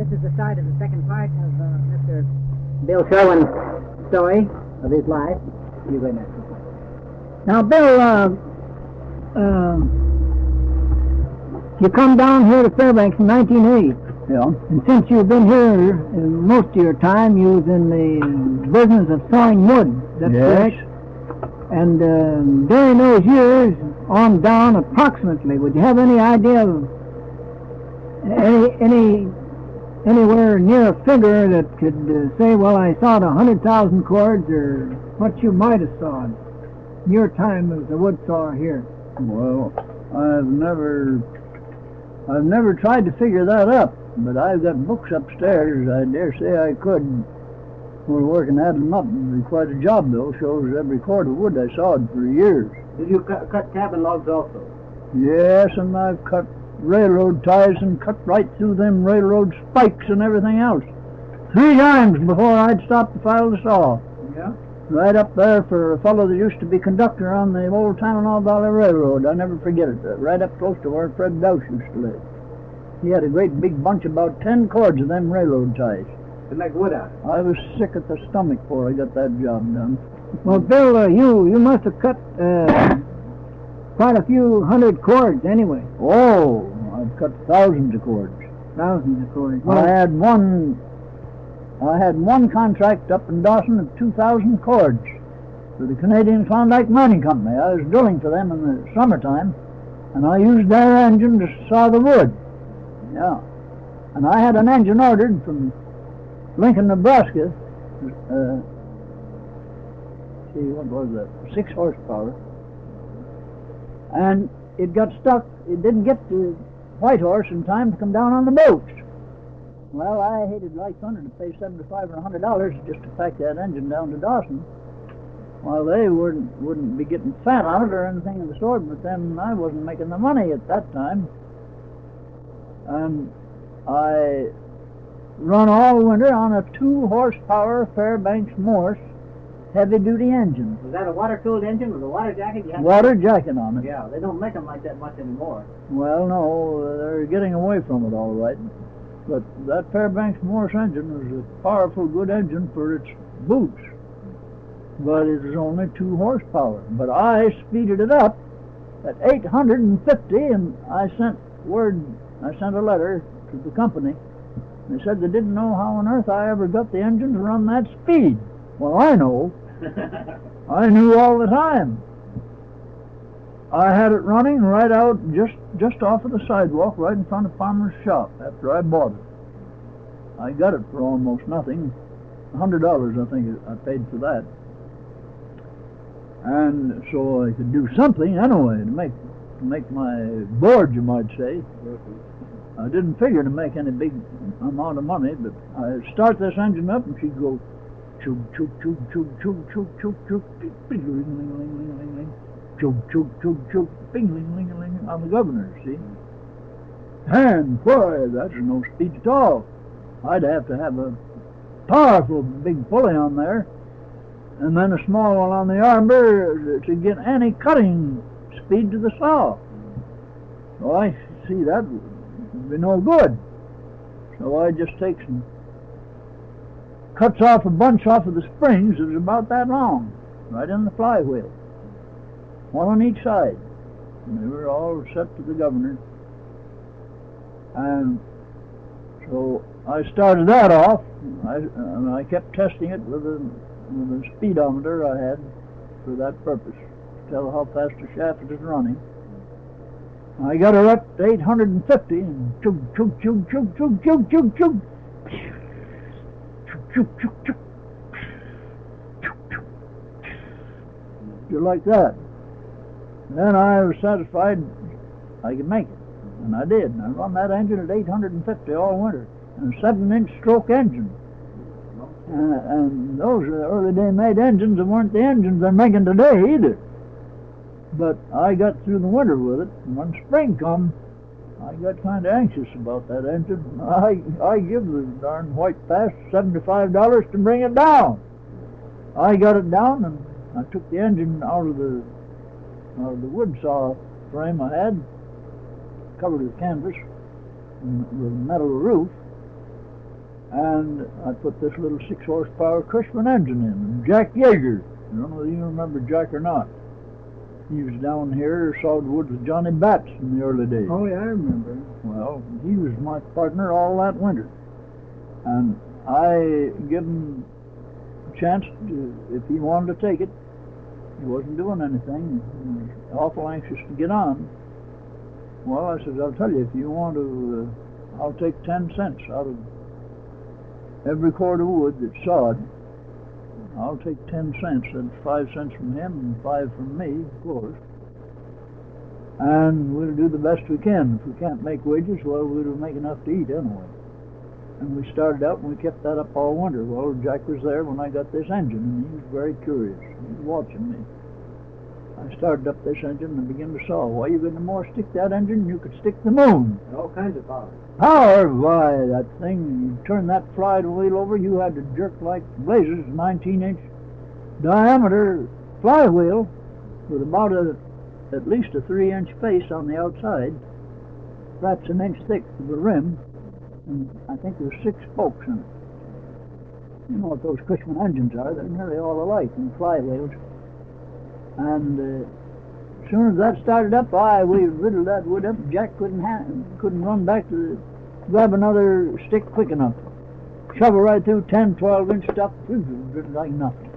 This is the start of the second part of Mr. Bill Sherwin's story of his life. You go next. Now, Bill, you come down here to Fairbanks in 1980. Yeah. And since you've been here most of your time, you was in the business of sawing wood. That's correct? And during those years, on down approximately, would you have any idea of anywhere near a figure that could say, well, I sawed 100,000 cords, or what you might have sawed in your time as a wood sawer here? Well, I've never tried to figure that up, but I've got books upstairs. I dare say I could. We're working at them up. It'd be quite a job, though. Shows every cord of wood I sawed for years. Did you cut cabin logs also? Yes, and I've cut railroad ties and cut right through them railroad spikes and everything else. 3 times before I'd stop to file the saw. Yeah? Right up there for a fellow that used to be conductor on the old Tanana Valley Railroad. I never forget it. Right up close to where Fred Doush used to live. He had a great big bunch, about 10 cords of them railroad ties. To make wood out of. I was sick at the stomach before I got that job done. Well, Bill, you must have cut quite a few hundred cords anyway. Oh, I've cut thousands of cords. Thousands of cords. Well, I had one contract up in Dawson of 2,000 cords for the Canadian Klondike Mining Company. I was drilling for them in the summertime, and I used their engine to saw the wood. Yeah. And I had an engine ordered from Lincoln, Nebraska. What was that? 6 horsepower. And it got stuck. It didn't get to Whitehorse in time to come down on the boats. Well, I hated like thunder to pay $75 or $100 just to pack that engine down to Dawson. Well, they wouldn't be getting fat on it or anything of the sort, but then I wasn't making the money at that time. And I run all winter on a 2 horsepower Fairbanks Morse heavy-duty engine. Was that a water-cooled engine with a water jacket? Water jacket on it. Yeah, they don't make them like that much anymore. Well, no, they're getting away from it all right. But that Fairbanks Morse engine was a powerful, good engine for its boots. But it was only 2 horsepower. But I speeded it up at 850, and I sent a letter to the company. They said they didn't know how on earth I ever got the engine to run that speed. Well, I know. I knew all the time. I had it running right out just off of the sidewalk, right in front of Farmer's shop after I bought it. I got it for almost nothing. $100, I think I paid for that. And so I could do something anyway to make my board, you might say. I didn't figure to make any big amount of money, but I start this engine up and she'd go chug, chug, chug, chug, chug, chug, chug, chug, bing, ling, ling, ling, ling, ling, ling, chug, chug, chug, chug, bing, ling, ling, ling, on the governor, see? And boy, that's no speed at all. I'd have to have a powerful big pulley on there, and then a small one on the arbor to get any cutting speed to the saw. So I see that would be no good. So I just take some cuts off a bunch off of the springs. It was about that long, right in the flywheel, one on each side. And they were all set to the governor. And so I started that off, and I kept testing it with a speedometer I had for that purpose, to tell how fast the shaft is running. I got her up to 850, and chug, chug, chug, chug, chug, chug, chug, chug. Just like that. And then I was satisfied I could make it. And I did. And I run that engine at 850 all winter. And a 7-inch stroke engine. And those are the early day made engines that weren't the engines they're making today either. But I got through the winter with it. And when spring come, I got kind of anxious about that engine. I give the darn white pass $75 to bring it down. I got it down, and I took the engine out of the wood saw frame I had, covered with canvas with a metal roof, and I put this little 6-horsepower Cushman engine in. And Jack Yeager, I don't know if you remember Jack or not. He was down here, sawed wood with Johnny Batts in the early days. Oh, yeah, I remember. Well, he was my partner all that winter. And I give him a chance to, if he wanted to take it. He wasn't doing anything. He was awful anxious to get on. Well, I said, I'll tell you, if you want to, I'll take 10 cents out of every cord of wood that's sawed. I'll take 10 cents. That's 5 cents from him and 5 from me, of course. And we'll do the best we can. If we can't make wages, well, we'll make enough to eat anyway. And we started out and we kept that up all winter. Well, Jack was there when I got this engine, and he was very curious. He was watching me. I started up this engine and began to saw. Why, you could no more stick that engine, you could stick the moon. All kinds of power. Power? Why, that thing, you turn that flywheel over, you had to jerk like blazes, 19-inch diameter flywheel with about at least a 3-inch face on the outside. That's an inch thick to the rim, and I think there's 6 spokes in it. You know what those Cushman engines are, they're nearly all alike in flywheels. And as soon as that started up, we riddled that wood up. Jack couldn't run back to grab another stick quick enough. Shovel right through 10, 12-inch stuff, like nothing.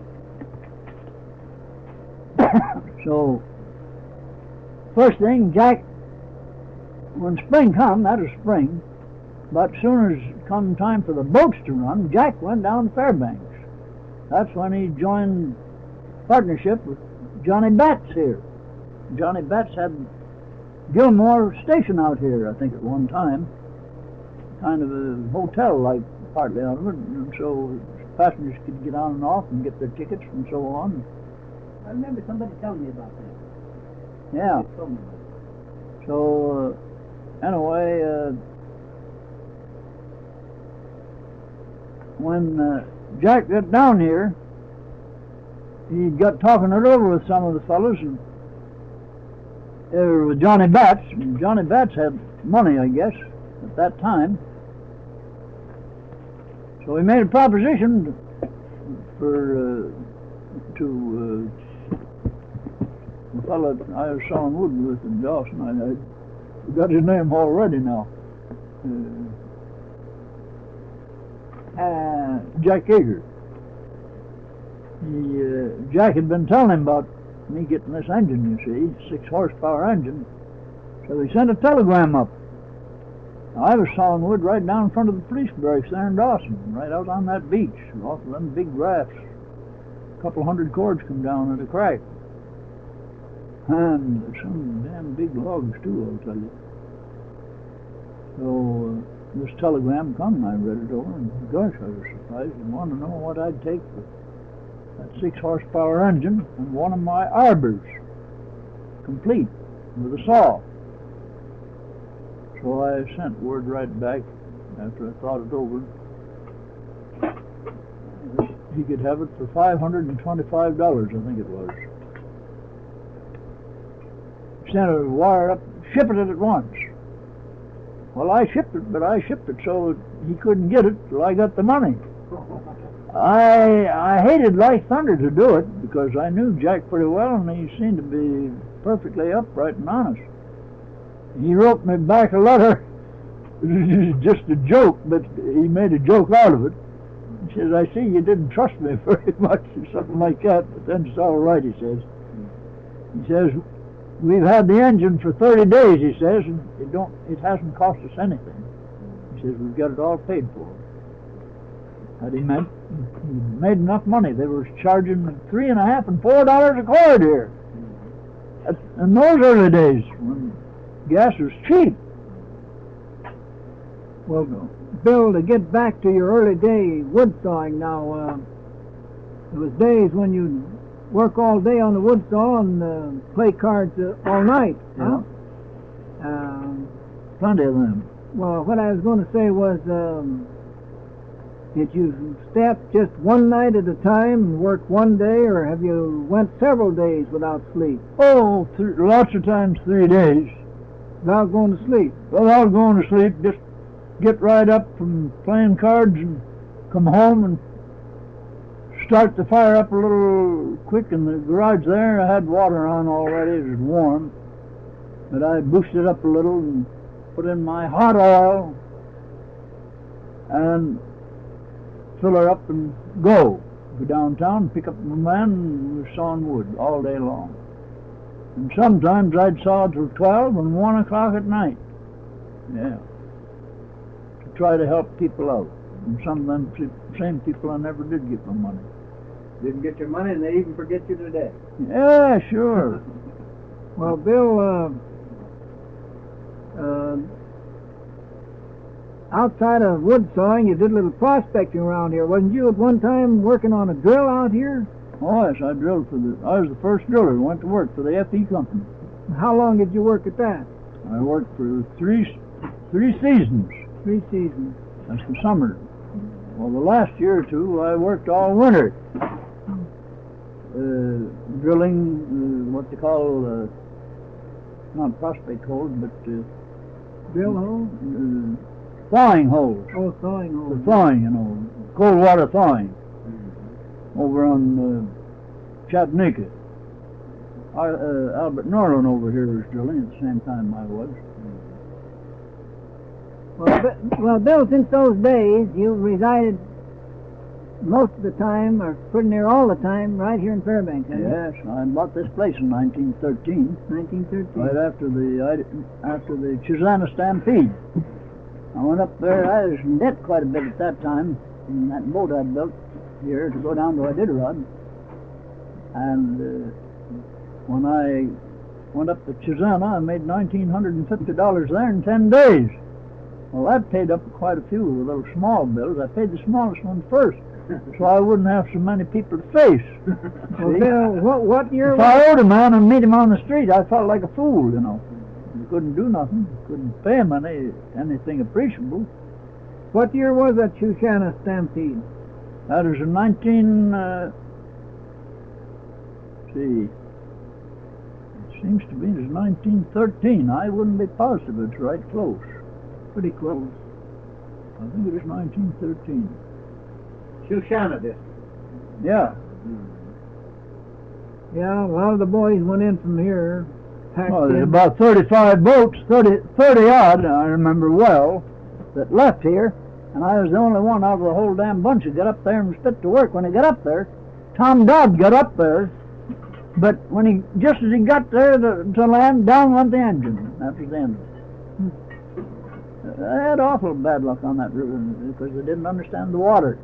So, first thing, Jack, when spring come, that was spring, but as soon as come time for the boats to run, Jack went down to Fairbanks. That's when he joined partnership with Johnny Batts here. Johnny Batts had Gilmore Station out here, I think, at one time. Kind of a hotel-like, partly out of it, and so passengers could get on and off and get their tickets and so on. I remember somebody telling me about that. Yeah. So, anyway, when Jack got down here, he got talking it over with some of the fellows, and with Johnny Batts. And Johnny Batts had money, I guess, at that time. So he made a proposition for to the fellow I was sawing wood with in Dawson. I forgot his name already now. Jack Yeager. Jack had been telling him about me getting this engine, you see, 6-horsepower engine. So he sent a telegram up. Now, I was sawing wood right down in front of the police barracks there in Dawson, right out on that beach, off of them big rafts. A couple hundred cords come down at a crack. And some damn big logs, too, I'll tell you. So this telegram come, I read it over, and gosh, I was surprised and wanted to know what I'd take for that 6-horsepower engine and one of my arbors, complete, with a saw. So I sent word right back after I thought it over. He could have it for $525, I think it was. Sent a wire up, ship it at once. Well, I shipped it, but I shipped it so he couldn't get it till I got the money. I hated like thunder to do it because I knew Jack pretty well and he seemed to be perfectly upright and honest. He wrote me back a letter, just a joke, but he made a joke out of it. He says, I see you didn't trust me very much or something like that, but then it's all right, he says. He says, we've had the engine for 30 days, he says, and it hasn't cost us anything. He says, we've got it all paid for. That he meant he made enough money. They were charging $3.50 and $4 a cord here. In those early days when gas was cheap. Well, Bill, to get back to your early day wood sawing now, there was days when you'd work all day on the wood saw and play cards all night. Yeah. Huh? Plenty of them. Well, what I was going to say was, did you stay up just one night at a time and work one day, or have you went several days without sleep? Oh, lots of times 3 days. Without going to sleep? Without going to sleep, just get right up from playing cards and come home and start the fire up a little quick in the garage there. I had water on already, it was warm, but I boosted up a little and put in my hot oil and fill her up and go downtown, pick up my man, and we're sawing wood all day long. And sometimes I'd saw till 12 and 1 o'clock at night. Yeah. To try to help people out. And some of them same people I never did get my money. Didn't get your money and they even forget you today. Yeah, sure. Well, Bill, outside of wood sawing, you did a little prospecting around here. Wasn't you at one time working on a drill out here? Oh, yes, I drilled I was the first driller who went to work for the FE company. How long did you work at that? I worked for three seasons. 3 seasons. That's the summer. Well, the last year or two, I worked all winter. Drilling, what they call, not prospect holes, but Drill hole? thawing holes. Oh, thawing hole. The thawing, you know, cold water thawing. Over on Chattanooga. Albert Norland over here was drilling at the same time I was. Well, Bill, since those days, you've resided most of the time, or pretty near all the time, right here in Fairbanks, haven't you? Yes, I bought this place in 1913. 1913. Right after the Chisana Stampede. I went up there. I was in debt quite a bit at that time in that boat I built here to go down to Iditarod. And when I went up to Chisana, I made $1,950 there in 10 days. Well, that paid up quite a few of the little small bills. I paid the smallest one first, so I wouldn't have so many people to face. Well, Bill, what year if I owed a man and meet him on the street, I felt like a fool, you know. You couldn't do nothing. Couldn't pay him anything appreciable. What year was that Shoshana Stampede? That was in it seems to be it was 1913. I wouldn't be positive. It's right close. Pretty close. I think it was 1913. Shoshana district. Yeah. Yeah, a lot of the boys went in from here. Oh, there's about 35 boats, 30 odd, I remember well, that left here, and I was the only one out of the whole damn bunch that got up there and was fit to work. When he got up there, Tom Dodd got up there, but just as he got there to land, down went the engine. That was the end of it. I had awful bad luck on that river because they didn't understand the water.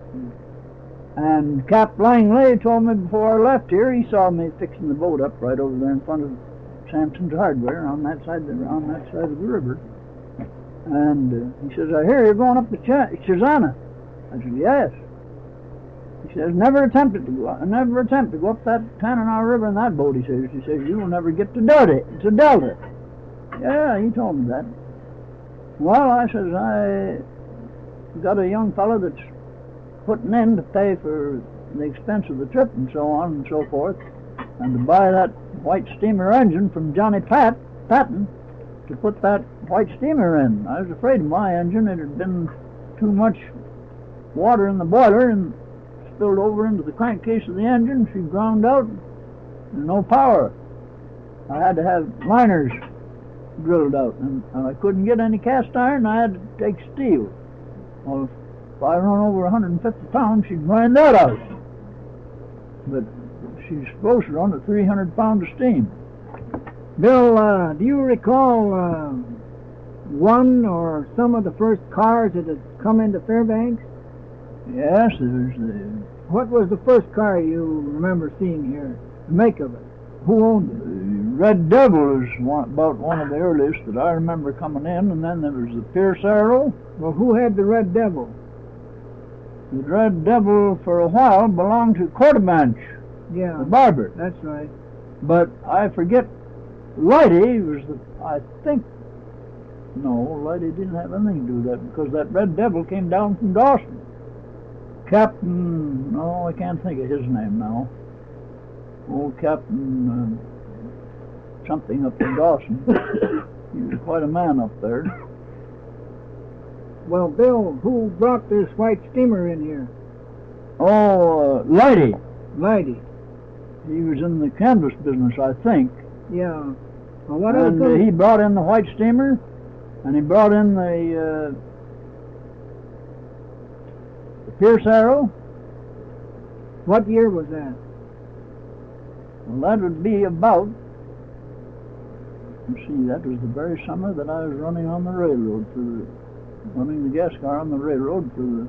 And Cap Langley told me before I left here, he saw me fixing the boat up right over there in front of Sampson's Hardware on that side of the river. And he says, I hear you're going up to Chisana. I said, yes. He says, never attempt to go up that Tanana River in that boat, he says. He says, you will never get to Delta. Yeah, he told me that. Well, I says, I got a young fellow that's putting in to pay for the expense of the trip and so on and so forth, and to buy that white steamer engine from Johnny Patton to put that white steamer in. I was afraid of my engine. It had been too much water in the boiler and spilled over into the crankcase of the engine. She ground out and no power. I had to have liners drilled out, and I couldn't get any cast iron. I had to take steel. Well, if I run over 150 pounds, she'd grind that out. But she's supposed to run at 300 pounds of steam. Bill, do you recall one or some of the first cars that had come into Fairbanks? Yes, there's the... What was the first car you remember seeing here? The make of it? Who owned it? The Red Devil is about one of the earliest that I remember coming in, and then there was the Pierce Arrow. Well, who had the Red Devil? The Red Devil, for a while, belonged to Quartermanch, yeah, the barber. That's right. But I forget, Lighty was Lighty didn't have anything to do with that, because that Red Devil came down from Dawson. Captain, I can't think of his name now. Old Captain something up in Dawson. He was quite a man up there. Well, Bill, who brought this white steamer in here? Oh, Lighty. Lighty. He was in the canvas business, I think. Yeah. Well, what And else? he brought in the white steamer, and he brought in the Pierce Arrow. What year was that? Well, that would be about, let's see, that was the very summer that I was running on the railroad running the gas car on the railroad for the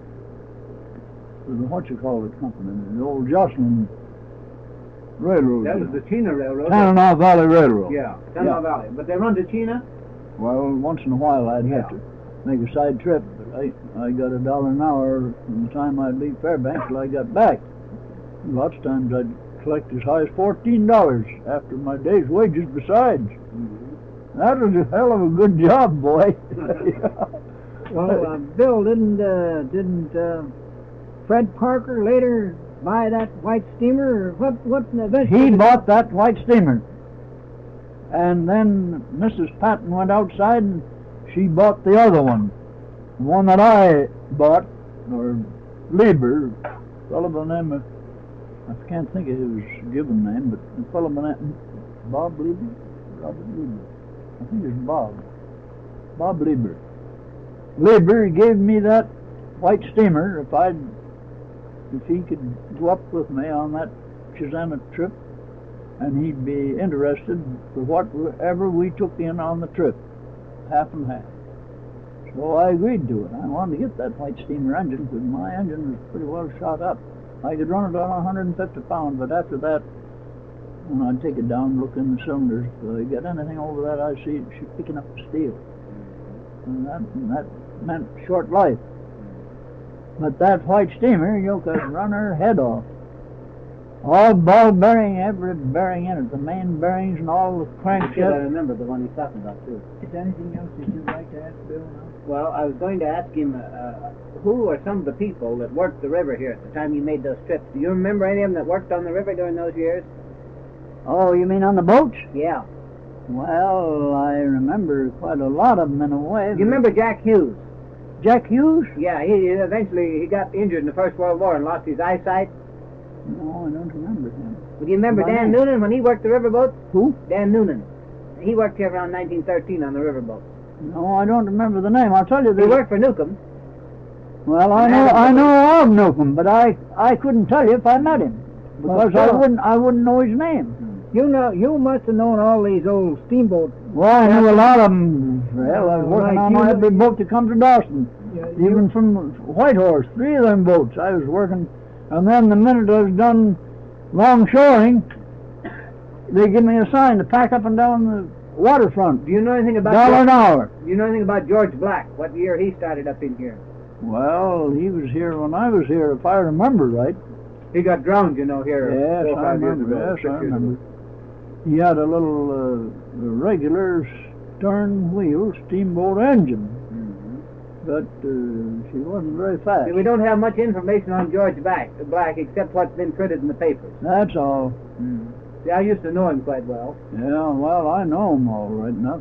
what you call it company, the old Jocelyn Railroad. That was the Chena Railroad. Tanana Valley Railroad. Yeah, Tanana Valley. But they run to Chena? Well, once in a while I'd have to make a side trip, but I got $1 an hour from the time I'd leave Fairbanks till I got back. Lots of times I'd collect as high as $14 after my day's wages besides. Mm-hmm. That was a hell of a good job, boy. Well, Bill, didn't Fred Parker later buy that white steamer? Or what eventually? He bought that white steamer. And then Mrs. Patton went outside and she bought the other one. The one that I bought, or Lieber, fellow by the name of, I can't think of his given name, but the fellow by the name, Bob Lieber? Robert Lieber. I think it's Bob. Bob Lieber. Lieber gave me that white steamer if he could go up with me on that Chisana trip, and he'd be interested for whatever we took in on the trip, half and half. So I agreed to it. I wanted to get that white steamer engine because my engine was pretty well shot up. I could run it on 150 pounds, but after that, when I'd take it down and look in the cylinders, if I get anything over that, I'd see she's picking up the steel. And that meant short life. But that white steamer, you could run her head off. All ball bearing, every bearing in it, the main bearings and all the I crankshaft. remember the one he's talking about, too. Is there anything else that you'd like to ask Bill now? Well, I was going to ask him who are some of the people that worked the river here at the time you made those trips. Do you remember any of them that worked on the river during those years? Oh, you mean on the boats? Yeah. Well, I remember quite a lot of them in a way. You remember Jack Hughes? Jack Hughes? Yeah, he eventually got injured in the First World War and lost his eyesight. No, I don't remember him. But do you remember Why Dan not? Noonan when he worked the riverboats? Who? Dan Noonan. He worked here around 1913 on the riverboat. No, I don't remember the name. I'll tell you He this. worked for Newcomb. Well, I know of Newcomb, but I couldn't tell you if I met him because Well, I wouldn't know his name. You must have known all these old steamboat. Well, I knew a lot of them. Well, I was working Like on you- every boat that comes to Dawson, even from Whitehorse. 3 of them boats I was working, and then the minute I was done longshoring, they give me a sign to pack up and down the waterfront. Do you know anything about $1 an hour. Do you know anything about George Black? What year he started up in here? Well, he was here when I was here, if I remember right. He got drowned, you know, here Yes, 4 or I 5 years remember. ago. Yes, 6 I years remember. ago. He had a little regular stern wheel steamboat engine, but she wasn't very fast. See, we don't have much information on George Black except what's been printed in the papers. That's all. See, I used to know him quite well. Yeah, well, I know him all right enough.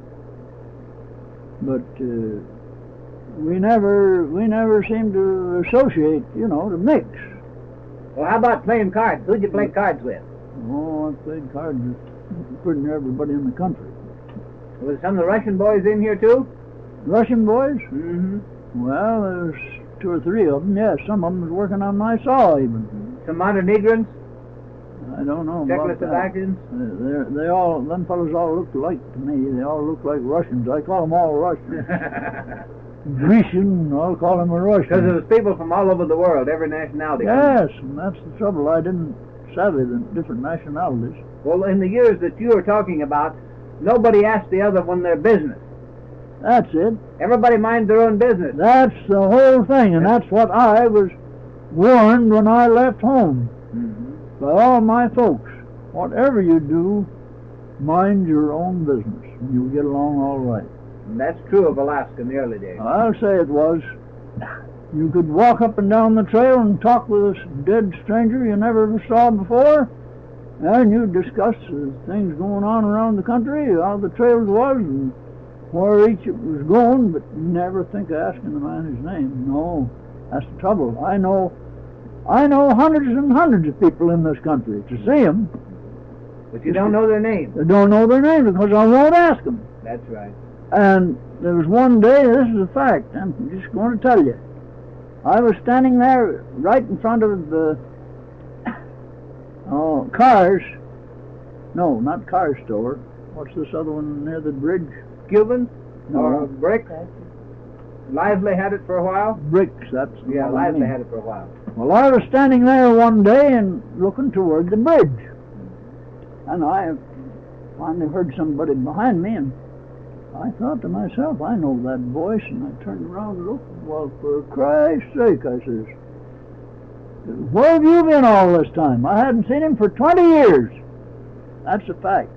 But we never seemed to associate, to mix. Well, how about playing cards? Who'd you play cards with? Oh, I played cards with pretty near everybody in the country. Was some of the Russian boys in here, too? Russian boys? Mm-hmm. Well, there was 2 or 3 of them, yes. Some of them was working on my saw, even. Some Montenegrins? I don't know about that. Czechoslovakians? They all, them fellows all looked alike to me. They all looked like Russians. I call them all Russians. Grecian, I'll call them a Russian. Because there was people from all over the world, every nationality. Yes, and that's the trouble. I didn't savvy the different nationalities. Well, in the years that you were talking about, nobody asked the other one their business. That's it. Everybody minds their own business. That's the whole thing, and that's what I was warned when I left home by all my folks. Whatever you do, mind your own business, and you'll get along all right. And that's true of Alaska in the early days. I'll say it was. You could walk up and down the trail and talk with a dead stranger you never saw before, and you'd discuss things going on around the country, how the trails was, and where each was going, but never think of asking the man his name. No, that's the trouble. I know hundreds and hundreds of people in this country. To see them, But you don't know their names. I don't know their name because I won't ask them. That's right. And there was one day, this is a fact, I'm just going to tell you. I was standing there right in front of the Cars. No, not Car Store. What's this other one near the bridge? Cuban No. or Bricks? Lively had it for a while? Bricks, that's the Yeah, one I Lively mean. had it for a while. Well, I was standing there one day and looking toward the bridge. And I finally heard somebody behind me, and I thought to myself, I know that voice, and I turned around and looked. Well, for Christ's sake, I says, where have you been all this time? I hadn't seen him for 20 years. That's a fact.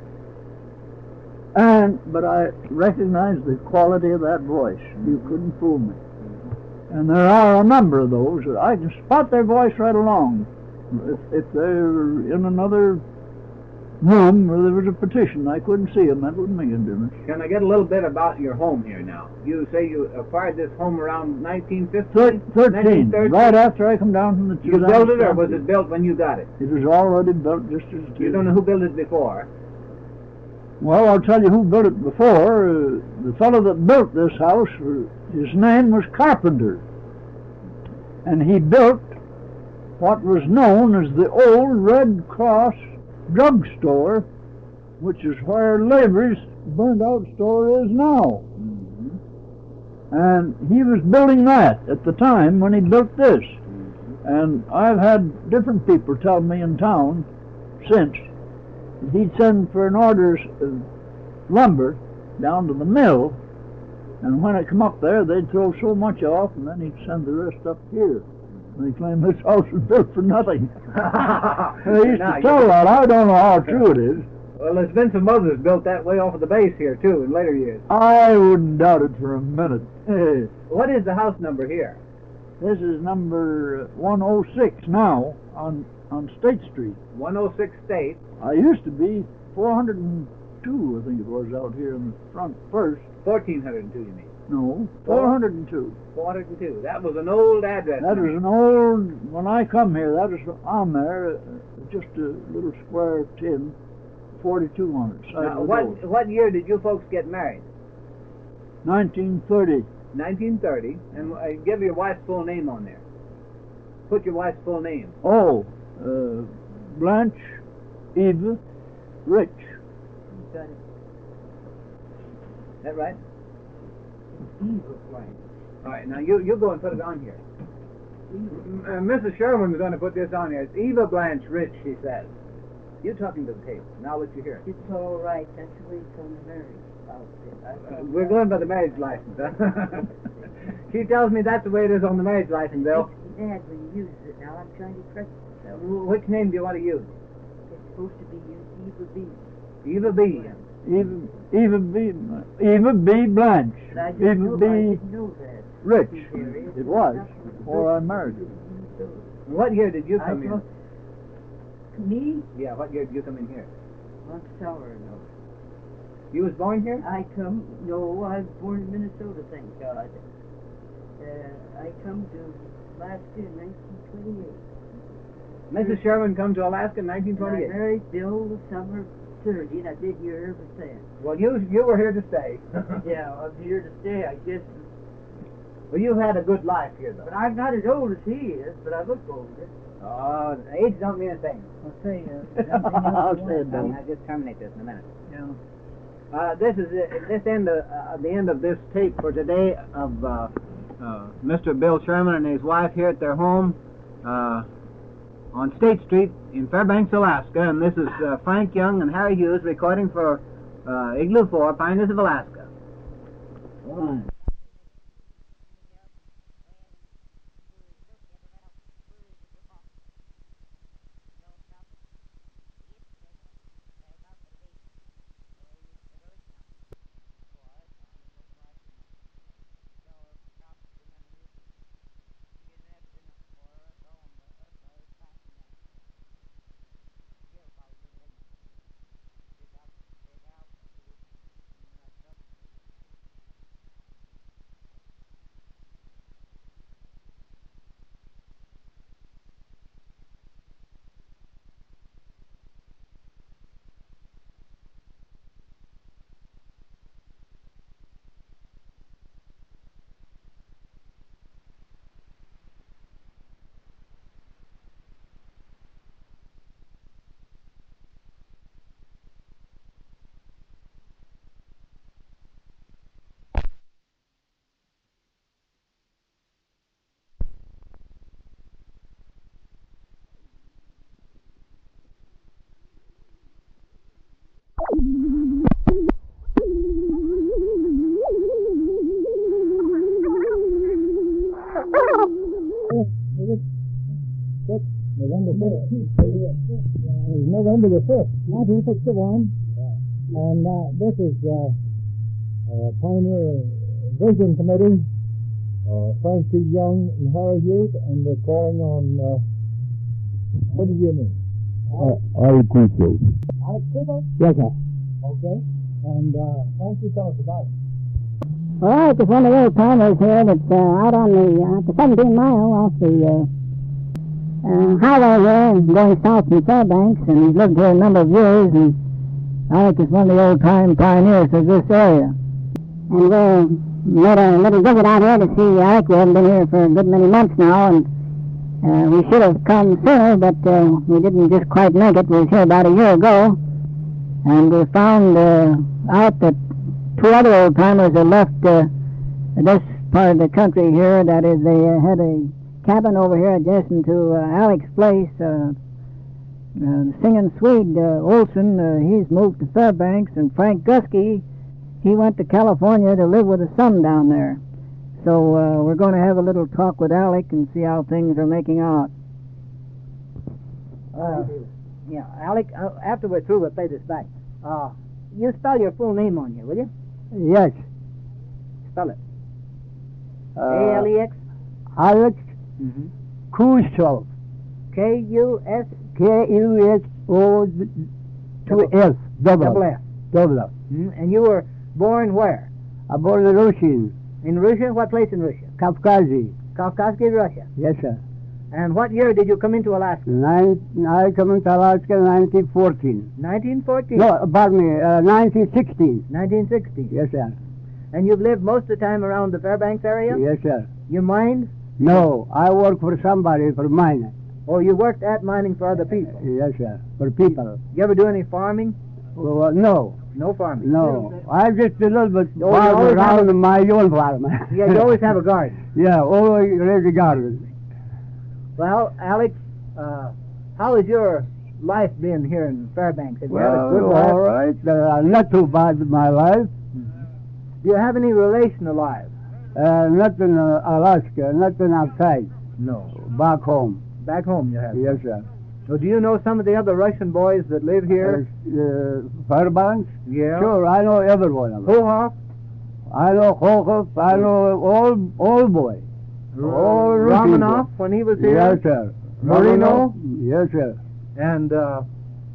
But I recognized the quality of that voice. You couldn't fool me. And there are a number of those that I can spot their voice right along. If they're in another room where there was a petition, I couldn't see them. That wouldn't make a difference. Can I get a little bit about your home here now? You say you acquired this home around 1915? 13, right after I come down from the You built it, or was it built when you got it? It was already built just as it You is. don't know who built it before? Well, I'll tell you who built it before. The fellow that built this house, his name was Carpenter. And he built what was known as the old Red Cross drugstore, which is where Lavery's burned-out store is now. And he was building that at the time when he built this. And I've had different people tell me in town since he'd send for an order of lumber down to the mill, and when it come up there, they'd throw so much off, and then he'd send the rest up here. They claim this house was built for nothing. They used to tell that. I don't know how true it is. Well, there's been some others built that way off of the base here, too, in later years. I wouldn't doubt it for a minute. What is the house number here? This is number 106 now on State Street. 106 State. I used to be 402, I think it was, out here in the front first. 1402, you mean? No, 402. 402. That was an old address. That was an old, when I come here, that was on there, just a little square tin, 42 on it. Side Now, of the door. what year did you folks get married? 1930. 1930. And give your wife's full name on there. Put your wife's full name. Oh, Blanche Eva Rich. Got it. Is that right? Eva Blanche. All right, now you go and put it on here. Mrs. Sherman's going to put this on here. It's Eva Blanche Rich, she says. You talking to the tape. Now let you hear it. It's all right. That's the way it's on the marriage. We're going by the marriage license, huh? She tells me that's the way it is on the marriage license, Bill. Dad, when you use it now, I'm trying to correct myself. Which name do you want to use? It's supposed to be used Eva B. Eva B. Eva B. Blanche. But I Eva didn't B. know that. Rich. These areas. It was before I married her. What year did you I come in? thought, me? Yeah, what year did you come in here? I'm sorry, no. You was born here? I was born in Minnesota, thank God. I come to Alaska in 1928. Mrs. Sherman come to Alaska in And I 1928. married Bill the summer 30, and I've been here ever since. Well, you were here to stay. Yeah, I'm here to stay, I guess. Well, you've had a good life here, though. But I'm not as old as he is, but I look older. Oh, age don't mean a thing. I'll say, I'll say it, Bill. I'll just terminate this in a minute. yeah. This is the end of this tape for today of Mr. Bill Sherman and his wife here at their home on State Street in Fairbanks, Alaska. And this is Frank Young and Harry Hughes recording for Igloo 4, Pioneers of Alaska. Fine. November the 5th, 1961. And this is Pioneer Vision Committee, Frank T. Young and Harry Hughes, and we're calling on, what is your name? Alex Crusoe. Alex Cooper? Yes, sir. Okay. And why don't you tell us about it? All right, it's one of the old timers here that's out on the 17 mile off the highway here, going south from Fairbanks, and he's lived here a number of years, and Alec is one of the old-time pioneers of this area. And we made a little visit out here to see Alec. We haven't been here for a good many months now, and we should have come sooner, but we didn't just quite make it. We was here about a year ago, and we found out that two other old-timers had left this part of the country here. That is, they had a cabin over here adjacent to Alec's place. The singing Swede, Olson, he's moved to Fairbanks, and Frank Gusky, he went to California to live with his son down there. So we're going to have a little talk with Alec and see how things are making out. Yeah, Alec, after we're through, we'll play this back. You spell your full name on here, will you? Yes. Spell it. A-L-E-X? Alex Mm-hmm. Crusoe. K-U-S? K-U-S-O S. Double F. Double F. And you were born where? I born in Russia. In Russia? What place in Russia? Kavkazi. Kavkazsky, Russia. Yes, sir. And what year did you come into Alaska? I come into Alaska in 1914. 1914? No, pardon me, 1916. 1916. Yes, sir. And you've lived most of the time around the Fairbanks area? Yes, sir. You mined? No, I work for somebody, for mining. Or you worked at mining for other people? Yes, sir. For people. You ever do any farming? Well, no. No farming? No. I just a little bit Oh, you always around in my own farm. Yeah, you always have a garden. Yeah, always raise a garden. Well, Alex, how has your life been here in Fairbanks? Have you had a good Well, life? all right. Not too bad in my life. Do you have any relation alive? Not in Alaska, nothing outside. No. Back home. Back home you have? Yes, sir. So do you know some of the other Russian boys that live here? Fairbanks? Yeah. Sure, I know every one of them. Hohoff? I know Hohoff, I know all boys. All Russian Romanoff, boys. when he was here? Yes, sir. Marino? Yes, sir. And, let's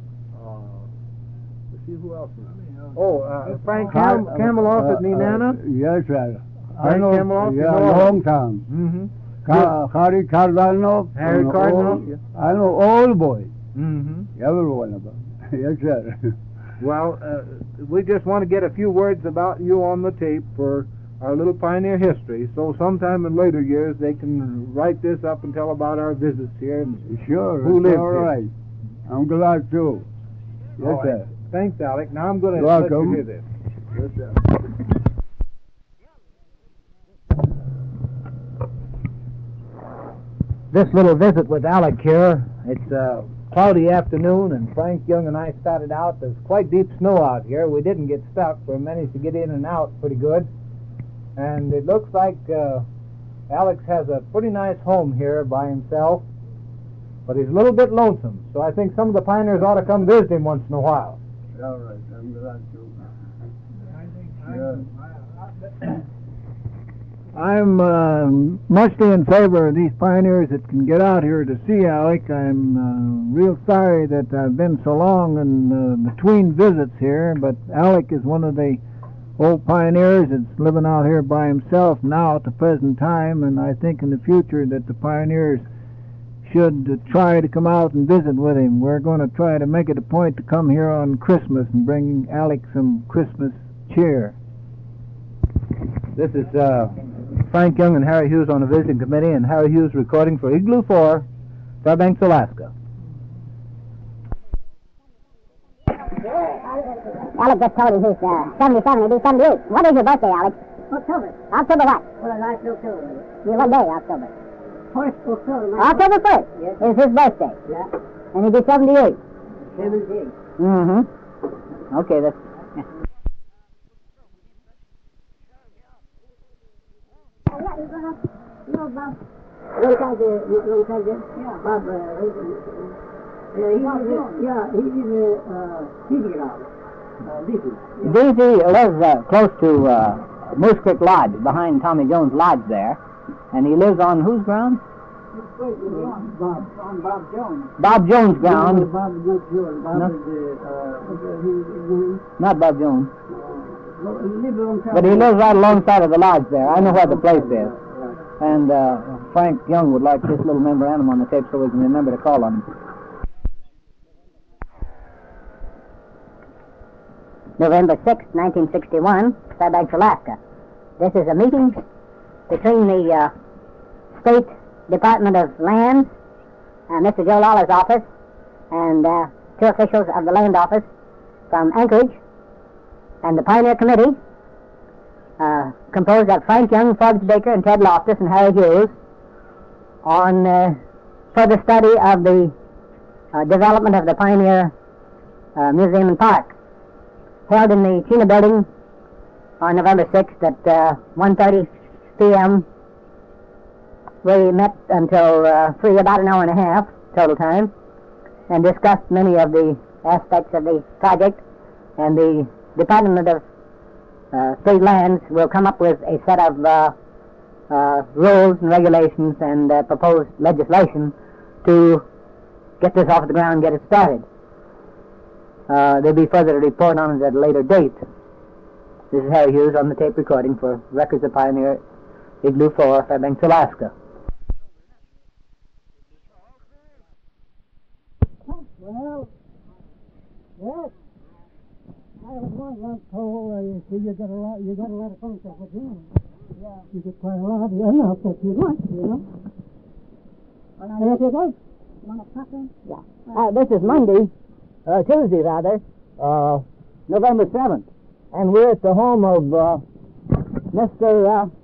see who else is Frank Kameloff at Nenana? Yes, sir. I Frank know, Kameloff, you yeah, know him? long time. Mm-hmm. Harry Cardinal. Harry Cardinal, yeah. I know all boys. Mm-hmm. Every one of them. Yes, sir. Well, we just want to get a few words about you on the tape for our little pioneer history, so sometime in later years they can write this up and tell about our visits here. And Sure. Who lives all here? right. I'm glad too. Yes, All right. sir. Thanks, Alec. Now I'm going to You're let you welcome. hear this. Yes, sir. This little visit with Alec here, it's a cloudy afternoon, and Frank Young and I started out. There's quite deep snow out here. We didn't get stuck. We managed to get in and out pretty good. And it looks like Alex has a pretty nice home here by himself, but he's a little bit lonesome. So I think some of the pioneers ought to come visit him once in a while. All right. I'm glad to. I'm mostly in favor of these pioneers that can get out here to see Alec. I'm real sorry that I've been so long in between visits here, but Alec is one of the old pioneers that's living out here by himself now at the present time, and I think in the future that the pioneers should try to come out and visit with him. We're going to try to make it a point to come here on Christmas and bring Alec some Christmas cheer. This is Frank Young and Harry Hughes on the visiting committee, and Harry Hughes recording for Igloo 4, Fairbanks, Alaska. Alec just told him he's 77, he'll be 78. What is your birthday, Alec? October. October what? Well, last October. What day, October? 1st October. October 1st Yes. is his birthday. Yeah. And he'll be 78. 78. Mm-hmm. Okay, that's... Yeah. Bob, Deasy lives close to Moose Creek Lodge, behind Tommy Jones' lodge there. And he lives on whose ground? Bob Jones. Bob Jones' ground. Bob Jones. Bob Not Bob Jones. is But he lives right alongside of the lodge there. I know where the place is. And Frank Young would like this little memorandum on the tape so we can remember to call on him. November 6, 1961, Fairbanks, Alaska. This is a meeting between the State Department of Lands, Mr. Joe Lawler's office, and two officials of the Land Office from Anchorage, and the Pioneer Committee, composed of Frank Young, Forbes Baker, and Ted Loftus, and Harry Hughes, on further study of the development of the Pioneer Museum and Park, held in the Chena Building on November 6th at 1:30 p.m. We met until 3, about an hour and a half total time, and discussed many of the aspects of the project, and the Department of State Lands will come up with a set of rules and regulations and proposed legislation to get this off the ground and get it started. There'll be further to report on it at a later date. This is Harry Hughes on the tape recording for Records of Pioneer, Igloo 4, Fairbanks, Alaska. Well, yes. I was once told, you see, you got a lot of fun stuff with you. Yeah. You get quite a lot, enough that you want, you know. Well, And if you go, want to talk in? Yeah. This is Monday, Tuesday rather, November 7th. And we're at the home of Mr.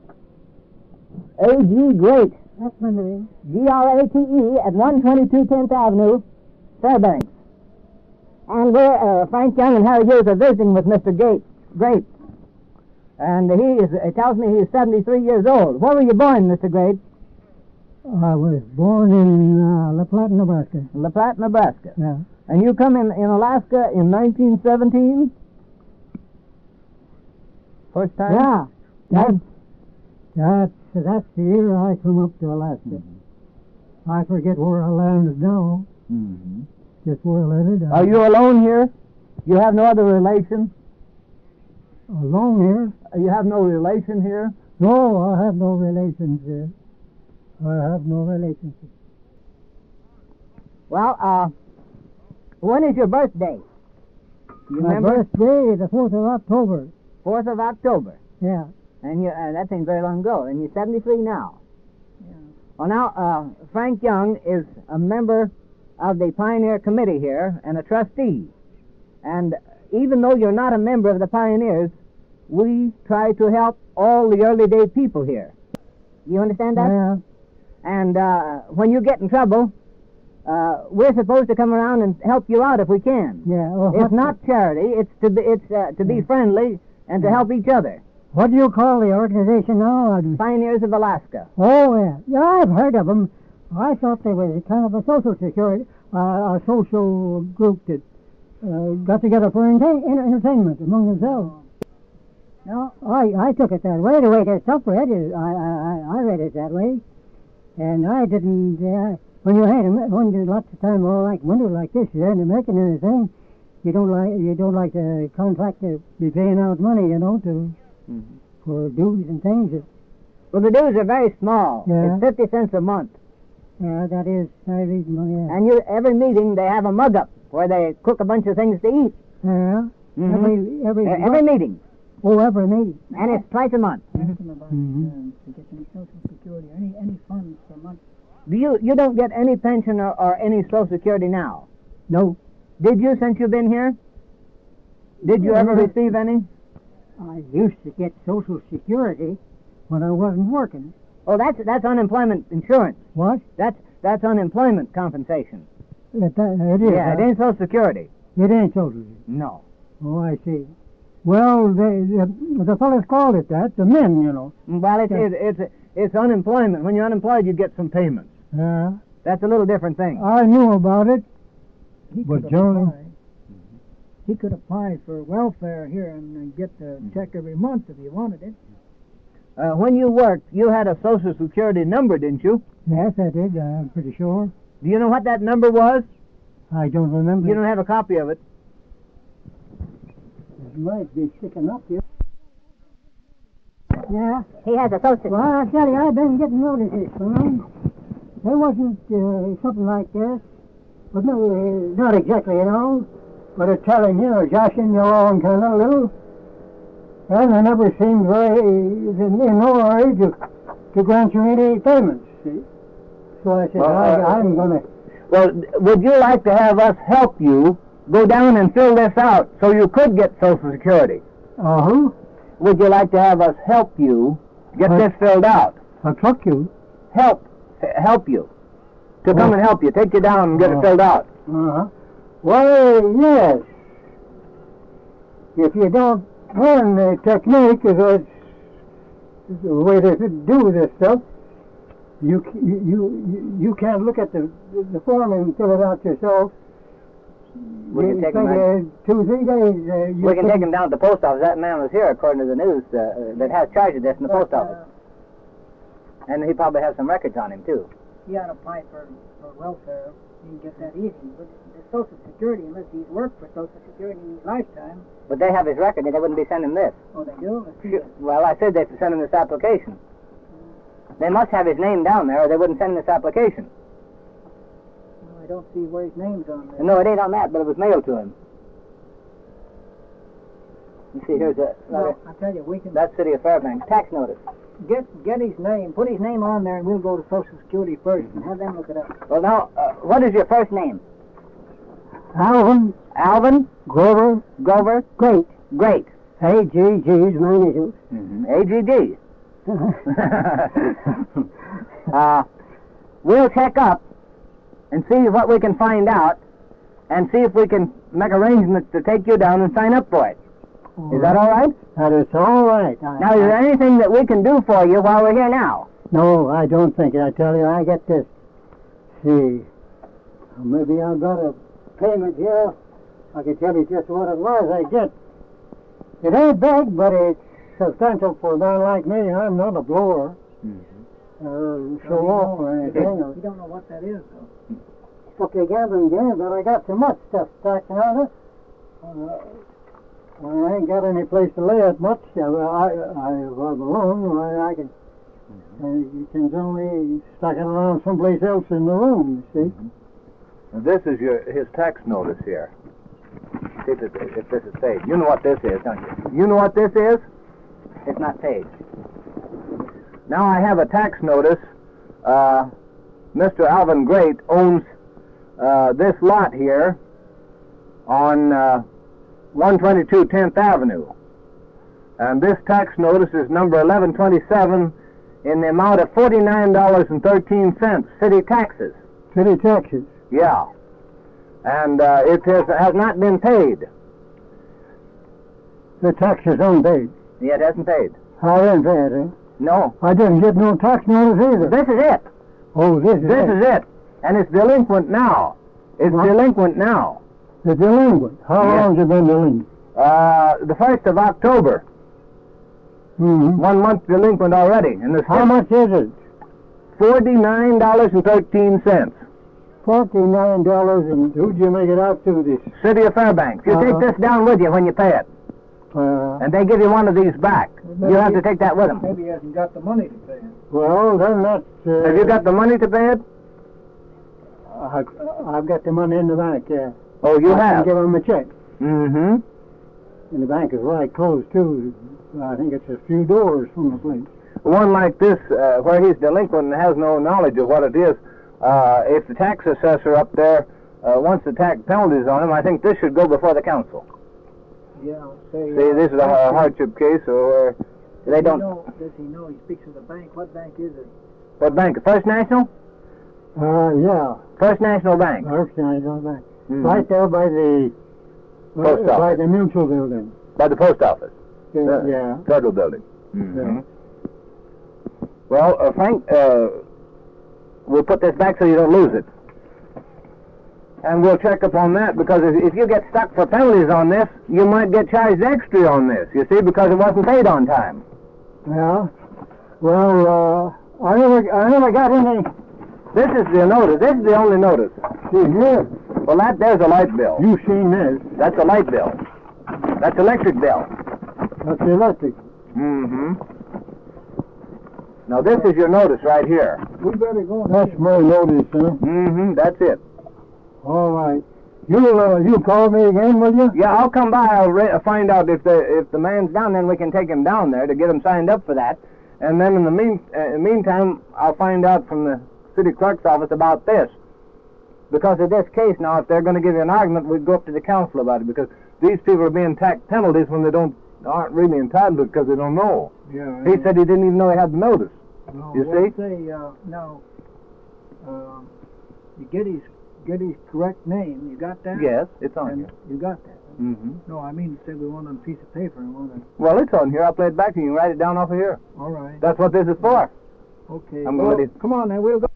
A.G. Great, that's my name. G-R-A-T-E, at 122 10th Avenue, Fairbanks. And we're, Frank Young and Harry Hughes are visiting with Mr. Great. And he tells me he's 73 years old. Where were you born, Mr. Great? I was born in La Platte, Nebraska. La Platte, Nebraska. Yeah. And you come in Alaska in 1917? First time? Yeah. That's the year I come up to Alaska. Mm-hmm. I forget where I landed now. Mm-hmm. Just where I landed. Are you alone here? You have no other relation? Alone here? You have no relation here? No, I have no relations here. I have no relationship. Well, when is your birthday? You My remember? birthday is the 4th of October. 4th of October. Yeah. And you, that ain't very long ago. And you're 73 now. Yeah. Well, now, Frank Young is a member of the Pioneer Committee here and a trustee. And even though you're not a member of the Pioneers, we try to help all the early day people here. You understand that? Yeah. And when you get in trouble, we're supposed to come around and help you out if we can. Yeah. Well, It's not charity. It's to be friendly and to help each other. What do you call the organization now? Pioneers of Alaska. Oh, yeah. Yeah, I've heard of them. I thought they were kind of a social security, a social group that got together for entertainment among themselves. No, I took it that way. The way their stuff read it, I read it that way. And I didn't, when there's lots of time, like winter like this, you're in making anything, you don't like the contract to be paying out money, for dues and things. Well, the dues are very small. Yeah. It's 50 cents a month. Yeah, that is very reasonable, yeah. And every meeting they have a mug up where they cook a bunch of things to eat. Yeah. Mm-hmm. Every meeting. Oh, every meeting. And it's twice a month. Ask them about to get any Social Security or any funds per month. You don't get any pension or any Social Security now? No. Did you since you've been here? Did you ever receive any? I used to get Social Security when I wasn't working. Oh, that's unemployment insurance. What? That's unemployment compensation. It is. Yeah, it ain't Social Security. It ain't Social Security. No. Oh, I see. Well, the fellas called it that, the men, you know. Well, it's unemployment. When you're unemployed, you get some payments. Yeah. That's a little different thing. I knew about it. He But could Johnny- apply. He could apply for welfare here and get the check every month if he wanted it. When you worked, you had a Social Security number, didn't you? Yes, I did. I'm pretty sure. Do you know what that number was? I don't remember. You don't have a copy of it. It might be sticking up here. Yeah, he has a social. Well, I tell you, I've been getting notices from him. There wasn't something like this, but no, not exactly, you know. But it's telling you, joshing you along kind of a little. And I never seemed very in no hurry to grant you any payments. See, so I said, I'm going to. Well, would you like to have us help you go down and fill this out so you could get Social Security? Uh-huh. Would you like to have us help you get What? this filled out? I'll truck you. Help you. To come and help you. Take you down and get it filled out. Uh-huh. Well, yes. If you don't learn the technique, because it's the way to do this stuff, you can't look at the form and fill it out yourself. We can take him take 2-3 days. We can take him down to the post office. That man was here, according to the news, that has charge of this in the post office. And he probably has some records on him, too. He ought to apply for welfare. You can get that easy. But the Social Security, unless he's worked for Social Security in his lifetime. But they have his record, and they wouldn't be sending this. Oh, they do? Let's see it. Well, I said they'd send him this application. They must have his name down there, or they wouldn't send him this application. Well, I don't see where his name's on there. No, it ain't on that, but it was mailed to him. You see, here's a... Well, I tell you, we can That's City of Fairbanks. Tax notice. get his name, put his name on there, and we'll go to Social Security first and have them look it up. Well, now, what is your first name? Alvin Alvin Grover Grover Great. Great. AGG's my initials. AGD. We'll check up and see what we can find out and see if we can make arrangements to take you down and sign up for it. Is that all right? That is all right. Now, is there anything that we can do for you while we're here now? No, I don't think it. I tell you, I get this. See, maybe I've got a payment here. I can tell you just what it was I get. It ain't big, but it's substantial for a man like me. I'm not a blower. Show off or anything. You don't know what that is, though. Took a gambling game, but I got so much stuff stacked on it. I ain't got any place to lay it much. I was alone. I can. You can only stack it around someplace else in the room. You see. Now, this is his tax notice here. See if this is paid. You know what this is, don't you? You know what this is? It's not paid. Now I have a tax notice. Mr. Alvin Great owns this lot here on 122 10th Avenue. And this tax notice is number 1127 in the amount of $49.13, city taxes. City taxes. Yeah. And it has not been paid. The taxes unpaid. Yeah, it hasn't paid. I didn't pay it, eh? No. I didn't get no tax notice either. This is it. Oh, this is it. And it's delinquent now. It's delinquent now. The delinquent. How long has it been delinquent? The 1st of October. Mm-hmm. 1 month delinquent already. And How much is it? $49.13. $49, and who'd you make it out to? This City of Fairbanks. You take this down with you when you pay it. And they give you one of these back. You have to take that with them. Maybe he hasn't got the money to pay it. well, then that's. Have you got the money to pay it? I've got the money in the bank. Yeah. Oh, you I have? can give him a check. Mm-hmm. And the bank is right close too. I think it's a few doors from the place. One like this, where he's delinquent and has no knowledge of what it is, if the tax assessor up there wants the tax penalties on him, I think this should go before the council. Yeah, say. See, this is a hardship case, or they don't. Does he know? He speaks of the bank. What bank is it? What bank? First National? Yeah. First National Bank. First National Bank. Mhm. Right there by the Post office. by the mutual building. By the post office. Yeah. Federal building. Mm-hmm. Yeah. Well, Frank, we'll put this back so you don't lose it. And we'll check up on that, because if you get stuck for penalties on this, you might get charged extra on this, you see, because it wasn't paid on time. Yeah. Well, I never got any. This is the notice. This is the only notice. See here. Well, there's a light bill. You seen this? That's a light bill. That's electric bill. That's the electric. Mm-hmm. Now, this is your notice right here. We better go. That's my notice, huh? Mm-hmm. That's it. All right. You call me again, will you? Yeah, I'll come by. I'll find out if the man's down. Then we can take him down there to get him signed up for that. And then in the meantime, I'll find out from the city clerk's office about this. Because of this case now, if they're going to give you an argument, we'd go up to the council about it, because these people are being taxed penalties when they aren't really entitled to it because they don't know. Yeah. He said he didn't even know he had the notice. No, You see? You get his correct name. You got that? Yes, it's on And here. you got that. Mm-hmm. No, I mean, say we want on a piece of paper and want to. Well, it's on here. I'll play it back to you. You can write it down off of here. All right. That's what this is for. Okay. I'm well, gonna- come on then. We'll go.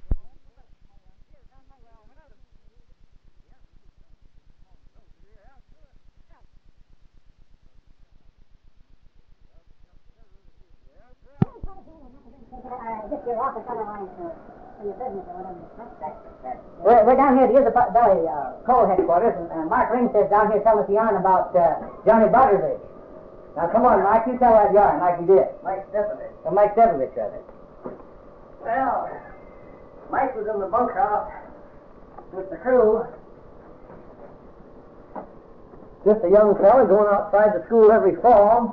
Just your office otherwise for your business or whatever. We're down here to use the coal headquarters, and Mark Ring says down here telling us a yarn about Johnny Butterbridge. Now, come on, Mike, you tell that yarn like you did. Mike Stepanovich. Mike Stepanovich, rather. Well, Mike was in the bunkhouse with the crew. Just a young fella going outside to school every fall.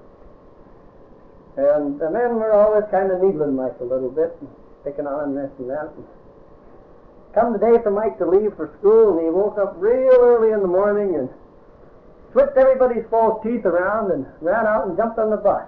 And the men were always kind of needling Mike a little bit, and picking on this and that. Come the day for Mike to leave for school, and he woke up real early in the morning and switched everybody's false teeth around and ran out and jumped on the bus.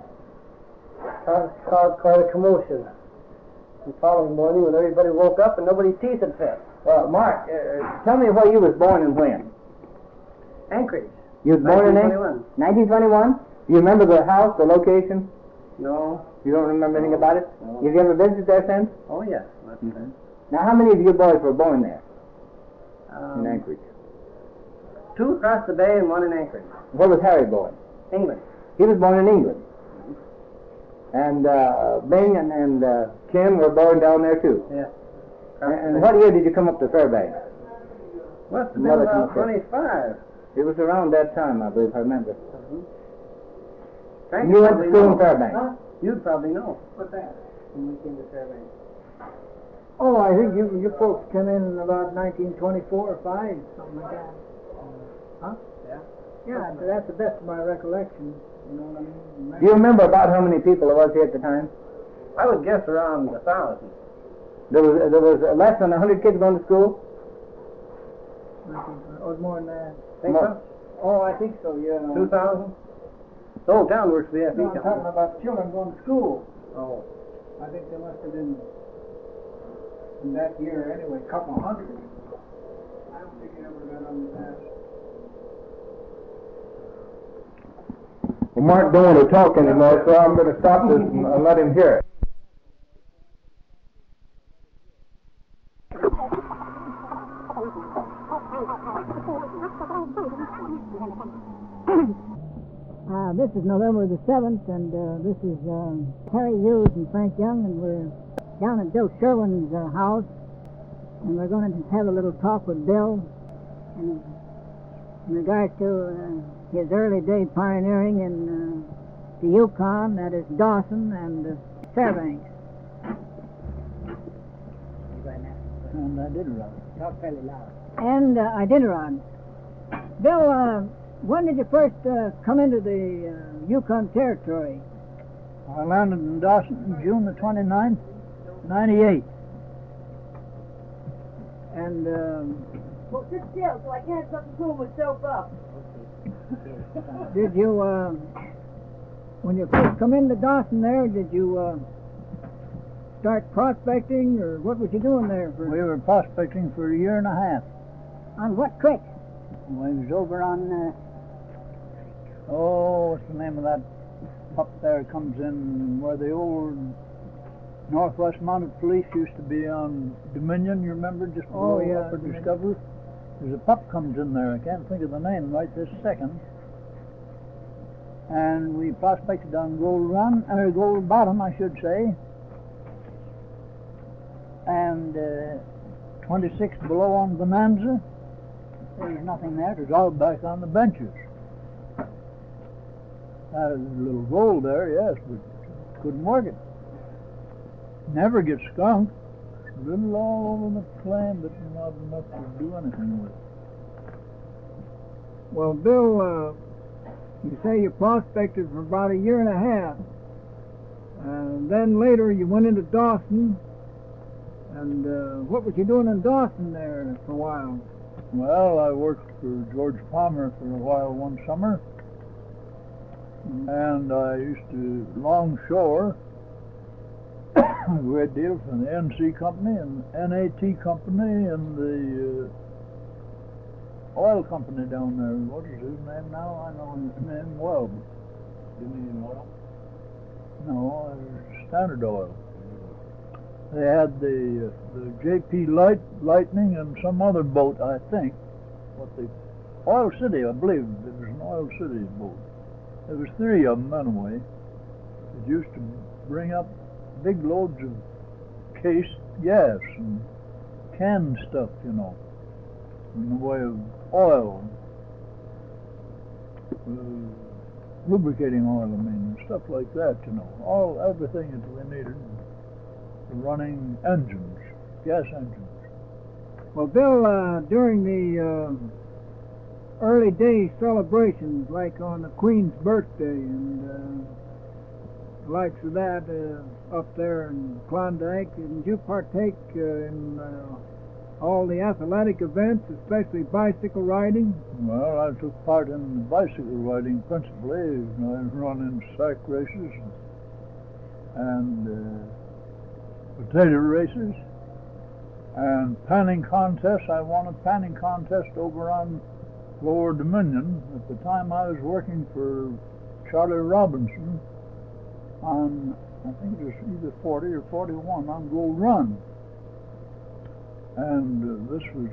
Caused quite a commotion. The following morning, when everybody woke up and nobody's teeth had fit. Mark, tell me where you was born and when. Anchorage. You was born in 1921? You remember the house, the location? No. You don't remember anything about it? No. Have you ever visited there since? Oh, yes. Now, how many of you boys were born there in Anchorage? 2 across the bay and 1 in Anchorage. Where was Harry born? England. He was born in England. And Bing and Kim were born down there too. Yeah. And what year did you come up to Fairbanks? Must have been Mother about Confessor. 25. It was around that time, I believe, I remember. Frank You went to probably school in know. Fairbanks? Huh? You'd probably know. What's that? When we came to Fairbanks. Oh, I think you folks came in about 1924 or 5, something like that. Huh? Yeah. Yeah, that's the best of my recollection. You know what I mean? Do you remember about how many people there was here at the time? I would guess around 1,000. There was less than 100 kids going to school? Or more than that. Think More. so? Oh, I think so, yeah. 2,000? The whole town works for the No, FE I'm talking company. about children going to school. Oh. I think there must have been, in that year anyway, a couple hundred. I don't think it ever got under that. Well, Mark don't want to talk anymore, so I'm going to stop this and let him hear it. This is November the 7th, and this is Harry Hughes and Frank Young, and we're down at Bill Sherwin's house, and we're going to have a little talk with Bill in regards to his early day pioneering in the Yukon, that is Dawson and Fairbanks. And Iditarod. Talk fairly loud. And Iditarod. Bill, when did you first come into the Yukon Territory? I landed in Dawson June the 29th, 98. And Well, sit still so I can't something pull myself up. did you, when you first come into Dawson there, did you start prospecting, or what was you doing there? We were prospecting for a year and a half. On what creek? We was over on Oh, what's the name of that up there comes in where the old Northwest Mounted Police used to be on Dominion, you remember, just below Upper Discovery? There's a pup comes in there, I can't think of the name right this second. And we prospected on Gold Run, or Gold Bottom, I should say. And 26 below on Bonanza. There's nothing there, there's all back on the benches. There's a little gold there, yes, but couldn't work it. Never get skunked. Little all over the claim, but not enough to do anything with. Well, Bill, you say you prospected for about a year and a half. And then later you went into Dawson. And what was you doing in Dawson there for a while? Well, I worked for George Palmer for a while one summer. And I used to longshore a great deal for the NC Company and NAT Company and the oil company down there. What is his name now? I know his name well. Indian Oil? No, Standard Oil. They had the JP Lightning and some other boat, I think. Oil City, I believe. It was an Oil City boat. There was 3 of them anyway. It used to bring up big loads of cased gas and canned stuff, you know, in the way of oil, lubricating oil, I mean, stuff like that, you know, everything that we needed for running engines, gas engines. Well, Bill, during the early day celebrations, like on the Queen's birthday and the likes of that up there in Klondike, did you partake in all the athletic events, especially bicycle riding? Well, I took part in the bicycle riding principally. I run in sack races and potato races and panning contests. I won a panning contest over on Lower Dominion at the time I was working for Charlie Robinson on, I think it was either 40 or 41 on Gold Run. And this was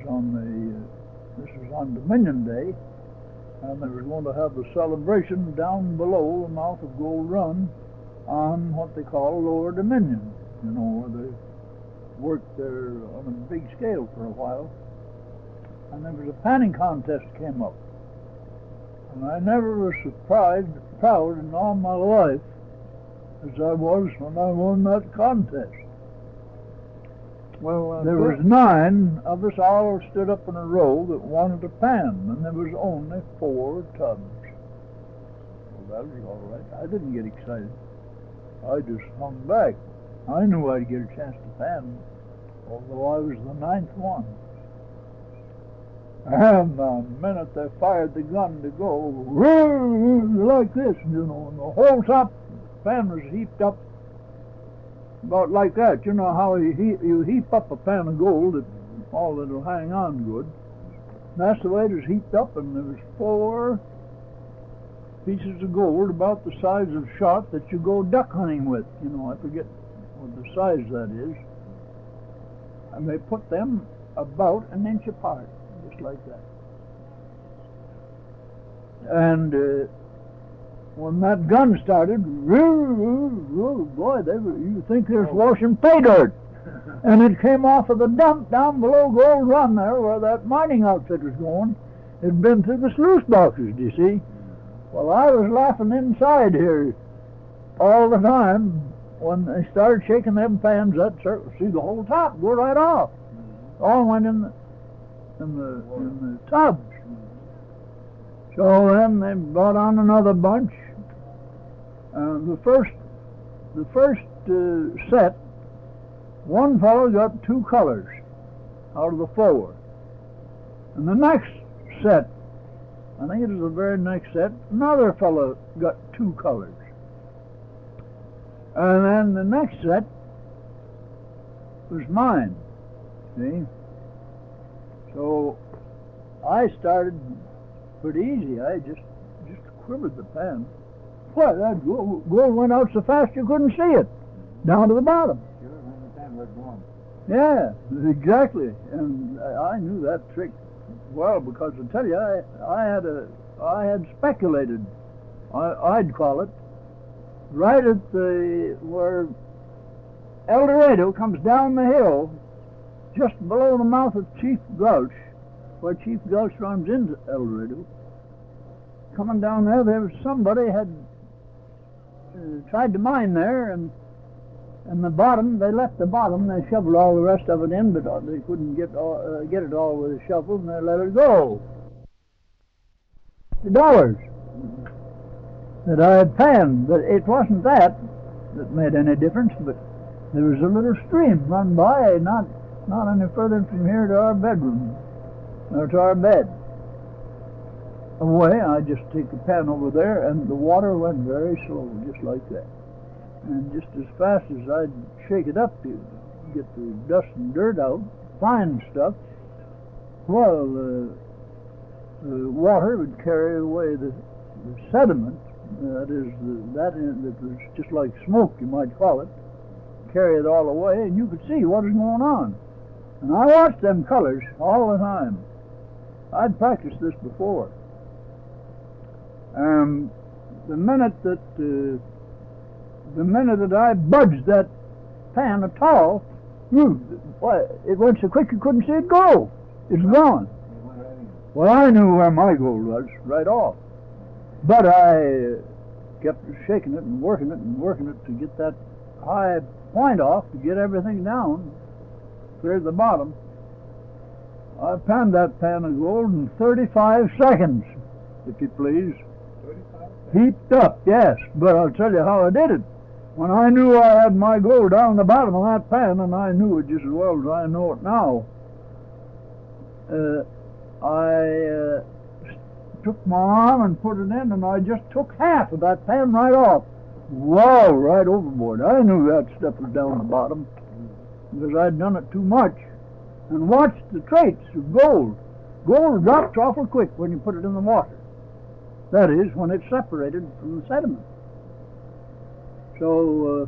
on Dominion Day, and they were going to have a celebration down below the mouth of Gold Run on what they call Lower Dominion, you know, where they worked there on a big scale for a while. And there was a panning contest came up. And I never was so proud in all my life as I was when I won that contest. Well, there was 9 of us all stood up in a row that wanted a pan, and there was only 4 tubs. Well, that was all right. I didn't get excited. I just hung back. I knew I'd get a chance to pan, although I was the 9th one. And the minute they fired the gun to go, like this, you know, and the whole top pan was heaped up about like that. You know how you heap up a pan of gold, all that'll hang on good. That's the way it was heaped up, and there was 4 pieces of gold about the size of shot that you go duck hunting with. You know, I forget what the size that is. And they put them about an inch apart, just like that. And when that gun started, boy, you think there's washing pay dirt. And it came off of the dump down below Gold Run there, where that mining outfit was going. It'd been through the sluice boxes, do you see? Well, I was laughing inside here all the time when they started shaking them pans up. See the whole top go right off. All went in the tubs. So then they brought on another bunch. The first set, one fellow got 2 colors out of the 4. And the next set, I think it was the very next set, another fellow got 2 colors. And then the next set was mine, see? So I started pretty easy. I just quivered the pan. Why, that gold went out so fast you couldn't see it, down to the bottom. Sure, when the pan was gone. Yeah, exactly. And I knew that trick well because I tell you, I had speculated, I'd call it, right at where El Dorado comes down the hill, just below the mouth of Chief Gulch, where Chief Gulch runs into El Dorado. Coming down there was somebody had tried to mine there, and the bottom, they left the bottom, they shoveled all the rest of it in, but they couldn't get it all with a shovel, and they let it go. The dollars that I had panned, but it wasn't that made any difference, but there was a little stream run by, not any further from here to our bedroom, or to our bed. Away, I just take the pan over there, and the water went very slow, just like that. And just as fast as I'd shake it up to get the dust and dirt out, fine stuff, well, the water would carry away the sediment, that was just like smoke, you might call it, carry it all away, and you could see what was going on. And I watched them colors all the time. I'd practiced this before. The minute that I budged that pan at all, it went so quick you couldn't see it go. It's gone. Well, I knew where my gold was right off. But I kept shaking it and working it to get that high point off, to get everything down, clear to the bottom. I panned that pan of gold in 35 seconds, if you please. 35 seconds? Heaped up, yes, but I'll tell you how I did it. When I knew I had my gold down the bottom of that pan, and I knew it just as well as I know it now, I took my arm and put it in, and I just took half of that pan right off. Wow, right overboard. I knew that stuff was down the bottom because I'd done it too much. And watched the traits of gold. Gold drops awful quick when you put it in the water. That is, when it's separated from the sediment. So,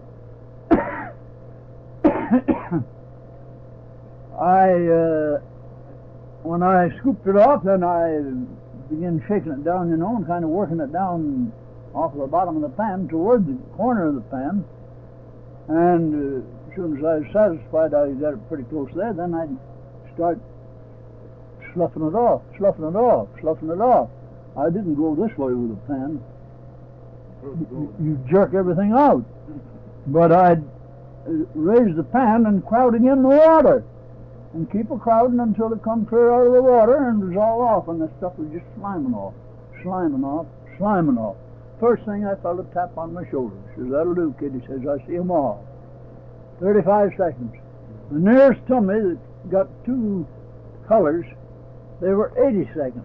when I scooped it off, then I began shaking it down, and kind of working it down off the bottom of the pan toward the corner of the pan. And as soon as I was satisfied I got it pretty close there, then I'd start sloughing it off. I didn't go this way with the pan. You jerk everything out. But I'd raise the pan and crowding in the water, and keep it crowding until it come clear out of the water and was all off, and the stuff was just sliming off. First thing I felt a tap on my shoulder. He says, "That'll do, kid." He says, "I see 'em all." 35 seconds. The nearest to me that got two colors, they were 80 seconds.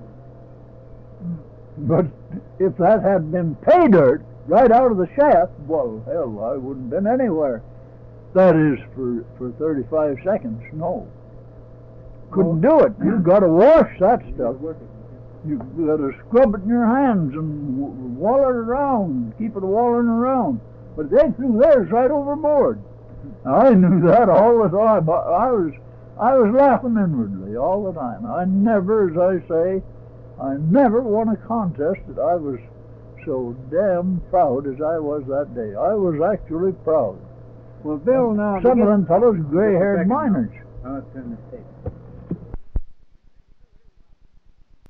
But if that had been pay dirt right out of the shaft, well, hell, I wouldn't have been anywhere. That is, for 35 seconds, no. Couldn't do it. You've got to wash that stuff. You've got to scrub it in your hands and wall it around, keep it walling around. But they threw theirs right overboard. I knew that all the time. I was laughing inwardly all the time. I never, as I say, I never won a contest that I was so damn proud as I was that day. I was actually proud. Well, Bill, now... Some of them fellows, gray-haired miners. I'll turn the tape.